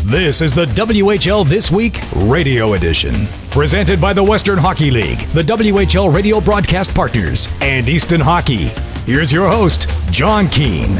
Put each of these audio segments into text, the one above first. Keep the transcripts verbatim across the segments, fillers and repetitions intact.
This is the W H L This Week Radio Edition. Presented by the Western Hockey League, the W H L radio broadcast partners, and Easton Hockey. Here's your host, John Keane.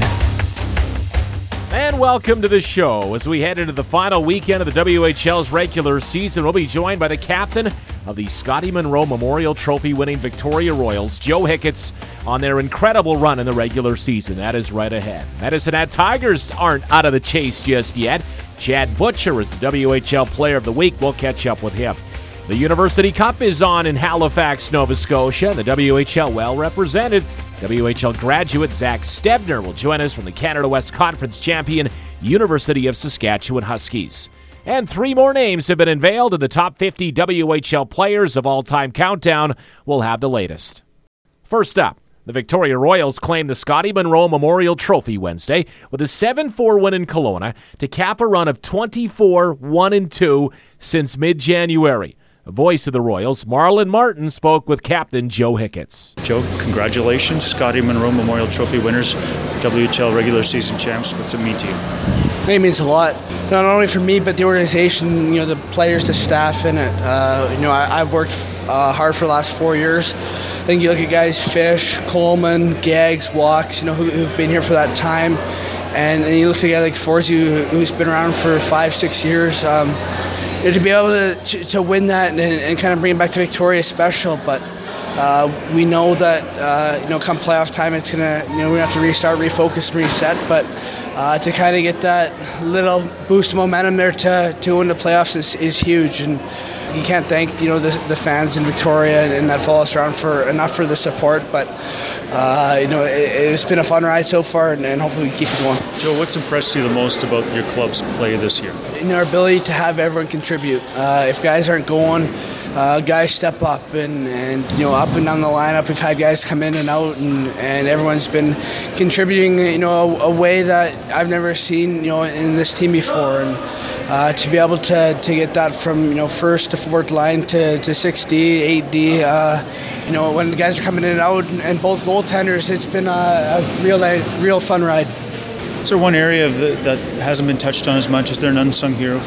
And welcome to the show. As we head into the final weekend of the W H L's regular season, we'll be joined by the captain of the Scotty Munro Memorial Trophy winning Victoria Royals, Joe Hicketts, on their incredible run in the regular season. That is right ahead. Medicine Hat Tigers aren't out of the chase just yet. Chad Butcher is the W H L Player of the Week. We'll catch up with him. The University Cup is on in Halifax, Nova Scotia. The W H L well represented. W H L graduate Zach Stebner will join us from the Canada West Conference champion University of Saskatchewan Huskies. And three more names have been unveiled in the top fifty W H L players of all-time countdown. We'll have the latest. First up, the Victoria Royals claimed the Scotty Munro Memorial Trophy Wednesday with a seven four win in Kelowna to cap a run of twenty-four one and two since mid-January. The voice of the Royals, Marlon Martin, spoke with Captain Joe Hicketts. Joe, congratulations. Scotty Munro Memorial Trophy winners, W H L regular season champs. What's it mean to you? It means a lot, not only for me, but the organization, you know, the players, the staff in it. Uh, you know, I, I've worked uh, hard for the last four years. I think you look at guys, Fish, Coleman, Gags, Walks, you know, who, who've been here for that time. And, and you look at a guy like Forsey, who's been around for five, six years. Um, you know, to be able to, to, to win that and, and kind of bring it back to Victoria is special, but Uh, we know that uh, you know, come playoff time, it's gonna, you know, we have to restart, refocus, reset. But uh, to kind of get that little boost of momentum there to to win the playoffs is, is huge, and you can't thank, you know, the, the fans in Victoria and, and that follow us around for enough for the support. But uh, you know, it, it's been a fun ride so far, and, and hopefully we keep it going. Joe, what's impressed you the most about your club's play this year? In our ability to have everyone contribute. Uh, if guys aren't going, Uh, guys step up and, and, you know, up and down the lineup. We've had guys come in and out, and, and everyone's been contributing, you know, a, a way that I've never seen, you know, in this team before. And uh, to be able to, to get that from, you know, first to fourth line to, to six D, eight D, uh, you know, when the guys are coming in and out, and, and both goaltenders, it's been a, a real, a real fun ride. Is there one area of the, that hasn't been touched on as much? Is there an unsung hero?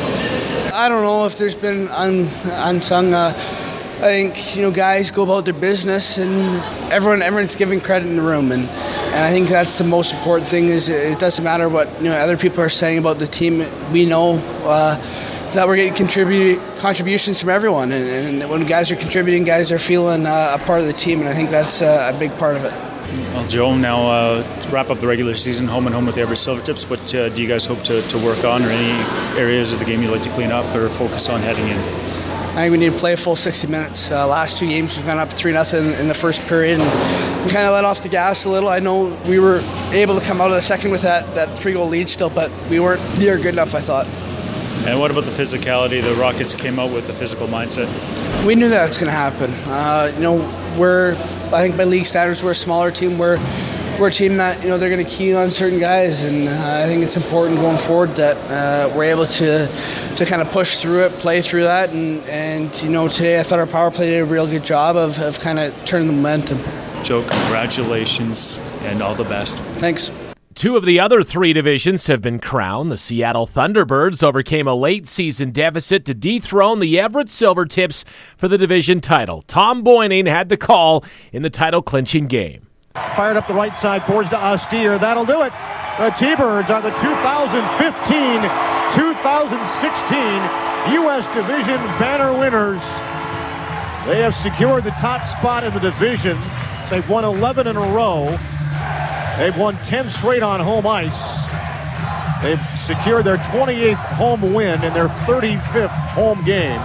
I don't know if there's been un, unsung. Uh, I think, you know, guys go about their business, and everyone everyone's giving credit in the room, and, and I think that's the most important thing. Is it doesn't matter what, you know, other people are saying about the team. We know uh, that we're getting contribute contributions from everyone, and, and when guys are contributing, guys are feeling uh, a part of the team, and I think that's uh, a big part of it. Well, Joe, now uh, to wrap up the regular season, home and home with the Everest Silvertips, what uh, do you guys hope to, to work on, or any areas of the game you'd like to clean up or focus on heading in? I think we need to play a full sixty minutes. Uh, last two games we've gone up three nothing in the first period, and we kind of let off the gas a little. I know we were able to come out of the second with that, that three-goal lead still, but we weren't near good enough, I thought. And what about the physicality? The Rockets came out with a physical mindset. We knew that was going to happen. Uh, you know, we're, I think by league standards, we're a smaller team. We're we're a team that, you know, they're going to key on certain guys, and uh, I think it's important going forward that uh, we're able to to kind of push through it, play through that, and, and you know, today I thought our power play did a real good job of, of kind of turning the momentum. Joe, congratulations and all the best. Thanks. Two of the other three divisions have been crowned. The Seattle Thunderbirds overcame a late-season deficit to dethrone the Everett Silvertips for the division title. Tom Boyning had the call in the title-clinching game. Fired up the right side, boards to Austere. That'll do it. The T-Birds are the two thousand fifteen two thousand sixteen U S Division banner winners. They have secured the top spot in the division. They've won eleven in a row. They've won ten straight on home ice. They've secured their twenty-eighth home win in their thirty-fifth home game.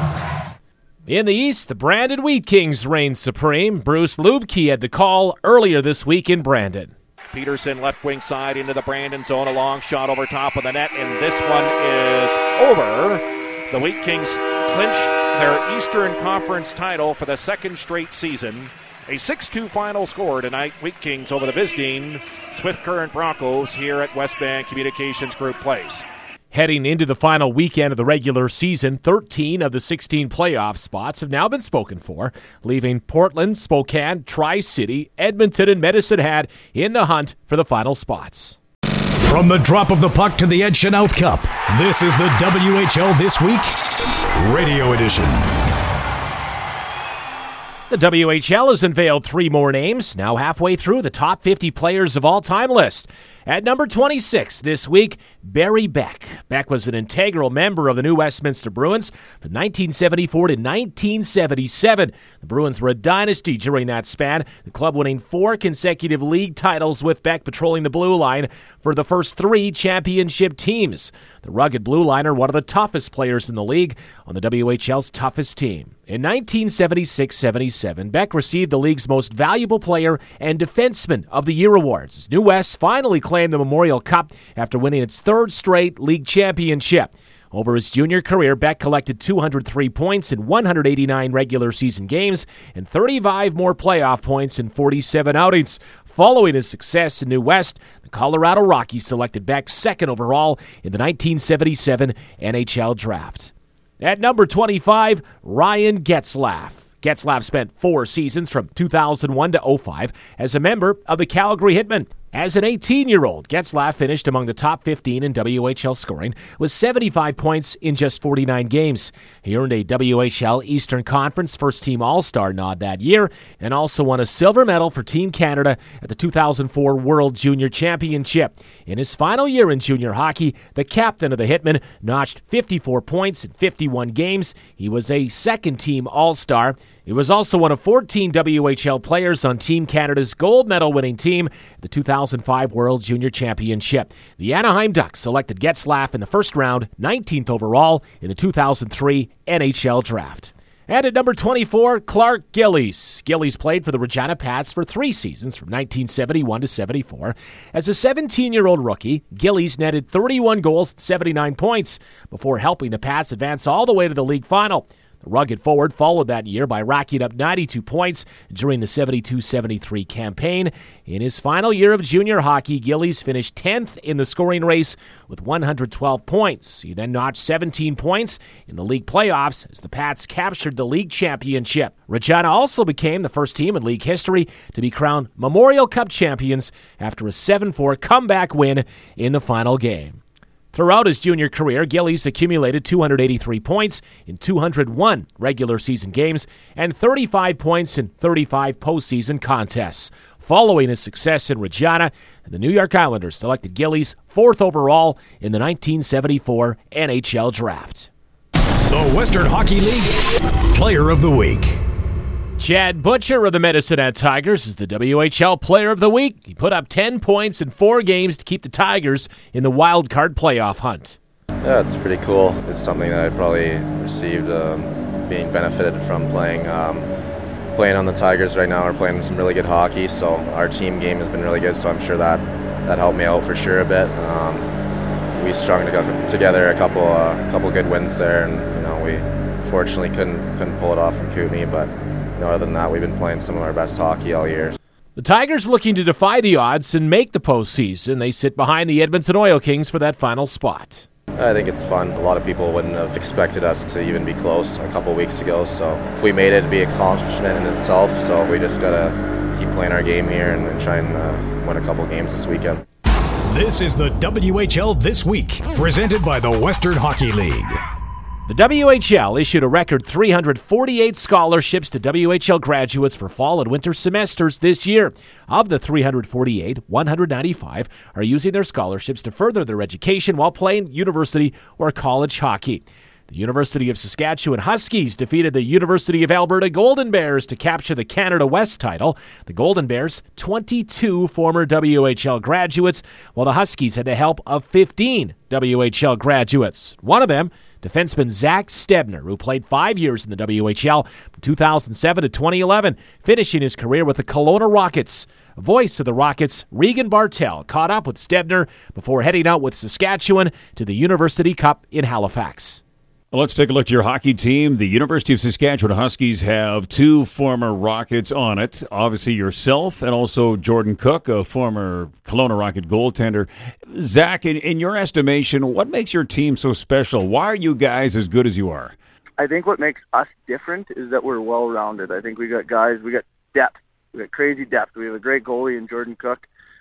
In the East, the Brandon Wheat Kings reigned supreme. Bruce Lubke had the call earlier this week in Brandon. Peterson left wing side into the Brandon zone. A long shot over top of the net, and this one is over. The Wheat Kings clinch their Eastern Conference title for the second straight season. A six two final score tonight. Wheat Kings over the Visdeen Swift Current Broncos here at West Bank Communications Group Place. Heading into the final weekend of the regular season, thirteen of the sixteen playoff spots have now been spoken for, leaving Portland, Spokane, Tri-City, Edmonton, and Medicine Hat in the hunt for the final spots. From the drop of the puck to the Ed Chenoweth Cup, this is the W H L This Week Radio Edition. The W H L has unveiled three more names, now halfway through the top fifty players of all time list. At number twenty-six this week, Barry Beck. Beck was an integral member of the New Westminster Bruins from nineteen seventy-four to nineteen seventy-seven. The Bruins were a dynasty during that span, the club winning four consecutive league titles with Beck patrolling the blue line for the first three championship teams. The rugged blue liner, one of the toughest players in the league, on the W H L's toughest team. In nineteen seventy-six seventy-seven, Beck received the league's Most Valuable Player and Defenseman of the Year awards as New West finally claimed the Memorial Cup after winning its third straight league championship. Over his junior career, Beck collected two hundred three points in one hundred eighty-nine regular season games and thirty-five more playoff points in forty-seven outings. Following his success in New West, the Colorado Rockies selected Beck second overall in the nineteen seventy-seven N H L Draft. At number twenty-five, Ryan Getzlaf. Getzlaf spent four seasons from two thousand one to oh five as a member of the Calgary Hitmen. As an eighteen-year-old, Getzlaf finished among the top fifteen in W H L scoring with seventy-five points in just forty-nine games. He earned a W H L Eastern Conference First-Team All-Star nod that year and also won a silver medal for Team Canada at the two thousand four World Junior Championship. In his final year in junior hockey, the captain of the Hitmen notched fifty-four points in fifty-one games. He was a second-team All-Star. He was also one of fourteen W H L players on Team Canada's gold medal-winning team at the two thousand five World Junior Championship. The Anaheim Ducks selected Getzlaf in the first round, nineteenth overall in the two thousand three N H L Draft. And at number twenty-four, Clark Gillies. Gillies played for the Regina Pats for three seasons from nineteen seventy-one to seventy-four. As a seventeen-year-old rookie, Gillies netted thirty-one goals and seventy-nine points before helping the Pats advance all the way to the league final. The rugged forward followed that year by racking up ninety-two points during the seventy-two seventy-three campaign. In his final year of junior hockey, Gillies finished tenth in the scoring race with one hundred twelve points. He then notched seventeen points in the league playoffs as the Pats captured the league championship. Regina also became the first team in league history to be crowned Memorial Cup champions after a seven four comeback win in the final game. Throughout his junior career, Gillies accumulated two hundred eighty-three points in two hundred one regular season games and thirty-five points in thirty-five postseason contests. Following his success in Regina, the New York Islanders selected Gillies fourth overall in the nineteen seventy-four N H L Draft. The Western Hockey League Player of the Week. Chad Butcher of the Medicine Hat Tigers is the W H L Player of the Week. He put up ten points in four games to keep the Tigers in the wild card playoff hunt. Yeah, it's pretty cool. It's something that I probably received um, being benefited from playing um, playing on the Tigers right now. We're playing some really good hockey, so our team game has been really good, so I'm sure that, that helped me out for sure a bit. Um, we strung together a couple uh, couple good wins there, and you know we fortunately couldn't couldn't pull it off in Kootenay, but you know, other than that, we've been playing some of our best hockey all year. The Tigers looking to defy the odds and make the postseason. They sit behind the Edmonton Oil Kings for that final spot. I think it's fun. A lot of people wouldn't have expected us to even be close a couple weeks ago, so if we made it, it'd be an accomplishment in itself. So we just got to keep playing our game here and, and try and uh, win a couple games this weekend. This is the W H L This Week, presented by the Western Hockey League. The W H L issued a record three hundred forty-eight scholarships to W H L graduates for fall and winter semesters this year. Of the three hundred forty-eight, one hundred ninety-five are using their scholarships to further their education while playing university or college hockey. The University of Saskatchewan Huskies defeated the University of Alberta Golden Bears to capture the Canada West title. The Golden Bears, twenty-two former W H L graduates, while the Huskies had the help of fifteen W H L graduates. One of them, defenseman Zach Stebner, who played five years in the W H L from two thousand seven to twenty eleven, finishing his career with the Kelowna Rockets. Voice of the Rockets, Regan Bartel, caught up with Stebner before heading out with Saskatchewan to the University Cup in Halifax. Well, let's take a look at your hockey team. The University of Saskatchewan Huskies have two former Rockets on it. Obviously yourself and also Jordan Cook, a former Kelowna Rocket goaltender. Zach, in, in your estimation, what makes your team so special? Why are you guys as good as you are? I think what makes us different is that we're well-rounded. I think we got guys, we got depth. We got crazy depth. We have a great goalie in Jordan Cook.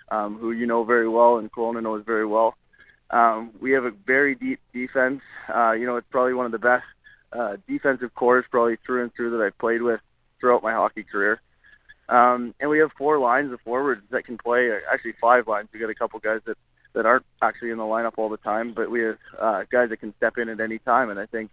um, who you know very well and Kelowna knows very well. Um, we have a very deep defense. Uh, you know, it's probably one of the best uh, defensive cores probably through and through that I've played with throughout my hockey career. Um, and we have four lines of forwards that can play, actually five lines. We got a couple guys that, that aren't actually in the lineup all the time, but we have uh, guys that can step in at any time. And I think,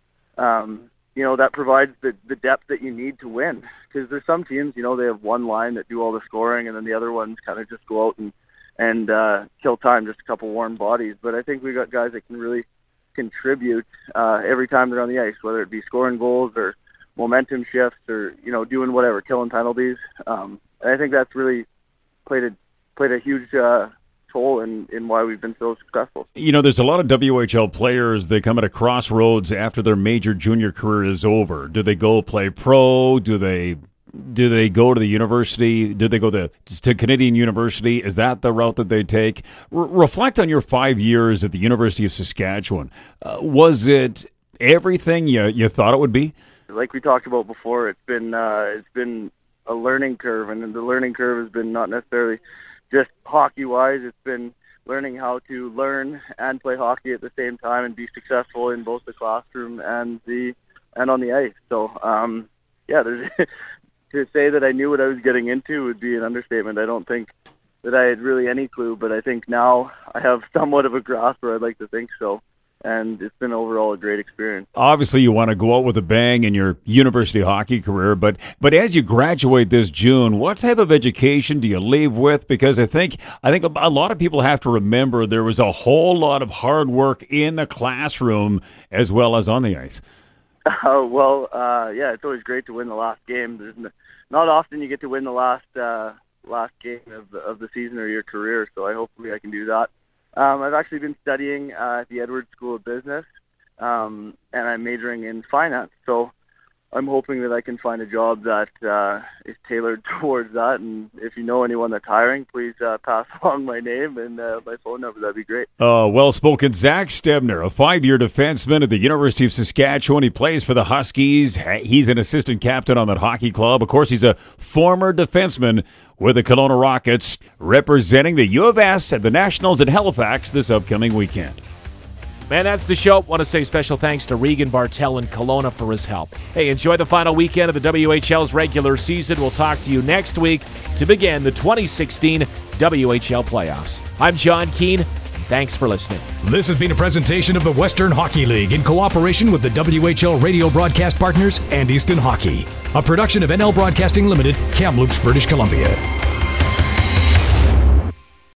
um, you know, that provides the, the depth that you need to win. Because there's some teams, you know, they have one line that do all the scoring, and then the other ones kind of just go out and, and uh, kill time, just a couple warm bodies. But I think we got guys that can really contribute uh, every time they're on the ice, whether it be scoring goals or momentum shifts or, you know, doing whatever, killing penalties. Um, and I think that's really played a played a huge uh, toll in, in why we've been so successful. You know, there's a lot of W H L players that come at a crossroads after their major junior career is over. Do they go play pro? Do they do they go to the university? Do they go to, to Canadian University? Is that the route that they take? R- reflect on your five years at the University of Saskatchewan. Uh, was it everything you you thought it would be? Like we talked about before, it's been uh, it's been a learning curve, and the learning curve has been not necessarily just hockey-wise. It's been learning how to learn and play hockey at the same time and be successful in both the classroom and the and on the ice. So, um, yeah, there's, to say that I knew what I was getting into would be an understatement. I don't think that I had really any clue, but I think now I have somewhat of a grasp, or I'd like to think so. And it's been overall a great experience. Obviously, you want to go out with a bang in your university hockey career, but but as you graduate this June, what type of education do you leave with? Because I think I think a lot of people have to remember there was a whole lot of hard work in the classroom as well as on the ice. Uh, well, uh, yeah, it's always great to win the last game. There's n- not often you get to win the last uh, last game of the, of the season or your career, so I hopefully I can do that. Um, I've actually been studying uh, at the Edwards School of Business, um, and I'm majoring in finance. So I'm hoping that I can find a job that uh, is tailored towards that. And if you know anyone that's hiring, please uh, pass along my name and uh, my phone number. That'd be great. Uh, well-spoken. Zach Stebner, a five-year defenseman at the University of Saskatchewan. He plays for the Huskies. He's an assistant captain on that hockey club. Of course, he's a former defenseman with the Kelowna Rockets, representing the U of S at the Nationals in Halifax this upcoming weekend. Man, that's the show. Want to say special thanks to Regan Bartel in Kelowna for his help. Hey, enjoy the final weekend of the W H L's regular season. We'll talk to you next week to begin the twenty sixteen W H L playoffs. I'm John Keane. Thanks for listening. This has been a presentation of the Western Hockey League in cooperation with the W H L radio broadcast partners and Easton Hockey. A production of N L Broadcasting Limited, Kamloops, British Columbia.